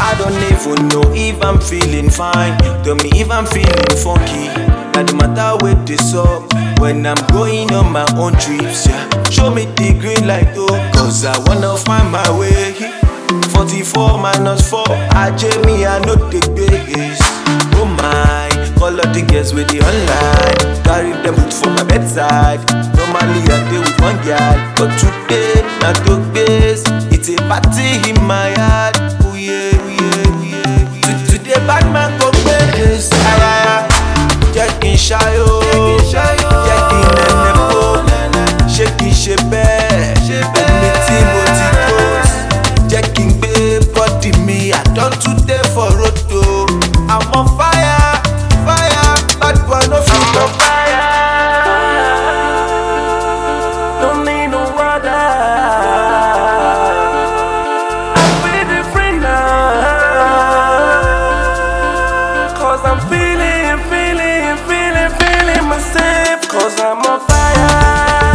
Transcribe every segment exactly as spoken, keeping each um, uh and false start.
I don't even know if I'm feeling fine. Tell me if I'm feeling funky. Now the matter with this up when I'm going on my own trips, yeah. Show me the green light, oh, cause I wanna find my way. forty-four minus four, I J me, I know the base. Oh my, call up the girls with the online. Carry them boot for my bedside. Normally I deal with one girl, but today, not to base. It's a party in my heart. Oh yeah, oh yeah, oh yeah, oh yeah. Today bad man go base. Ay ay ay, Jackie Shayo, Jackie Nenepo, Shaky Shebe, Admiti Motikos, Jackie Babe, body me. I don't today for roto. I'm on fire, fire, bad boy no fit on fire. Don't need no water. I feel different now, cause I'm feeling, feeling, feeling, feeling myself, cause I'm on fire.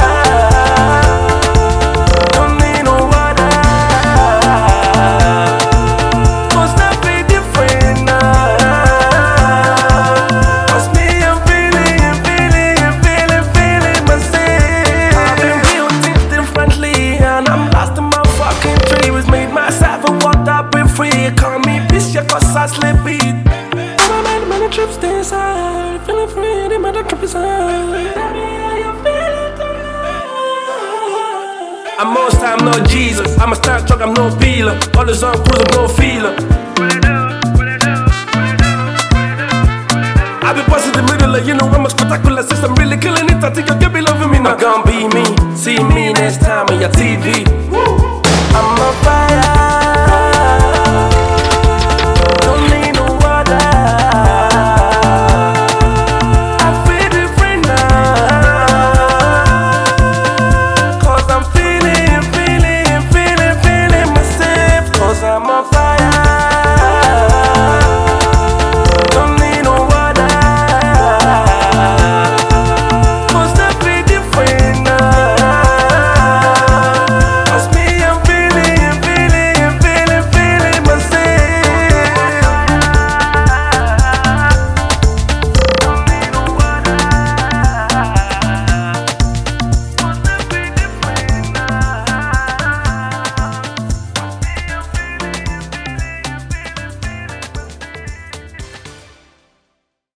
Don't need no water, cause I feel different now, cause me I'm feeling, feeling, feeling, feeling myself. I've been built differently and I'm lost in my fucking tree. Was made myself and what I've been free. Call me bitch, yeah, cause I slip it. I made many trips this side, feeling free, they made a trip inside. Tell me how you feeling tonight. I'm most time no Jesus, I'm a stand truck, I'm no peeler. Always on cruise, I'm no feeler. I be busting the middle, you know I'm a spectacular system, really killing it. I think you'll be loving me now. Gonna be me, see me next time on your T V. I'm a fire.